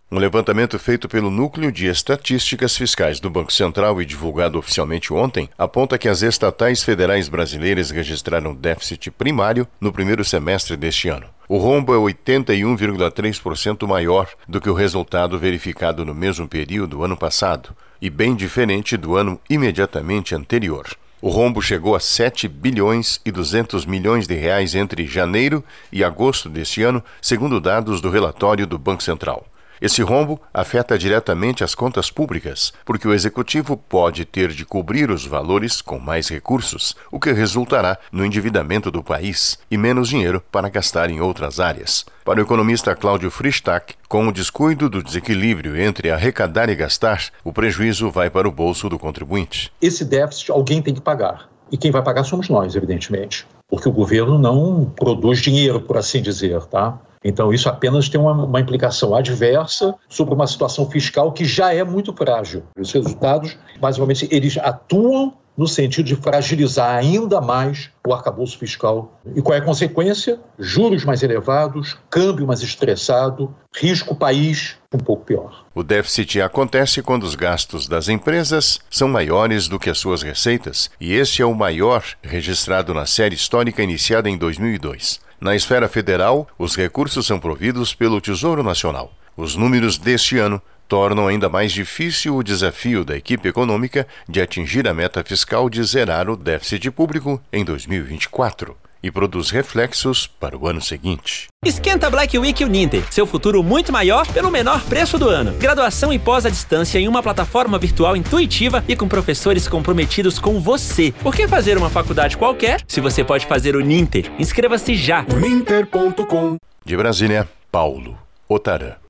Um levantamento feito pelo Núcleo de Estatísticas Fiscais do Banco Central e divulgado oficialmente ontem aponta que as estatais federais brasileiras registraram déficit primário no primeiro semestre deste ano. O rombo é 81,3% maior do que o resultado verificado no mesmo período ano passado e bem diferente do ano imediatamente anterior. O rombo chegou a 7 bilhões e 200 milhões de reais entre janeiro e agosto deste ano, segundo dados do relatório do Banco Central. Esse rombo afeta diretamente as contas públicas, porque o executivo pode ter de cobrir os valores com mais recursos, o que resultará no endividamento do país e menos dinheiro para gastar em outras áreas. Para o economista Cláudio Fristac, com o descuido do desequilíbrio entre arrecadar e gastar, o prejuízo vai para o bolso do contribuinte. Esse déficit alguém tem que pagar. E quem vai pagar somos nós, evidentemente. Porque o governo não produz dinheiro, por assim dizer, tá? Então, isso apenas tem uma implicação adversa sobre uma situação fiscal que já é muito frágil. Os resultados, basicamente, eles atuam no sentido de fragilizar ainda mais o arcabouço fiscal. E qual é a consequência? Juros mais elevados, câmbio mais estressado, risco país um pouco pior. O déficit acontece quando os gastos das empresas são maiores do que as suas receitas, e este é o maior registrado na série histórica iniciada em 2002. Na esfera federal, os recursos são providos pelo Tesouro Nacional. Os números deste ano tornam ainda mais difícil o desafio da equipe econômica de atingir a meta fiscal de zerar o déficit público em 2024 e produz reflexos para o ano seguinte. Esquenta Black Week Uninter, seu futuro muito maior pelo menor preço do ano. Graduação e pós à distância em uma plataforma virtual intuitiva e com professores comprometidos com você. Por que fazer uma faculdade qualquer se você pode fazer Uninter? Inscreva-se já. Uninter.com. De Brasília, Paulo Otarã.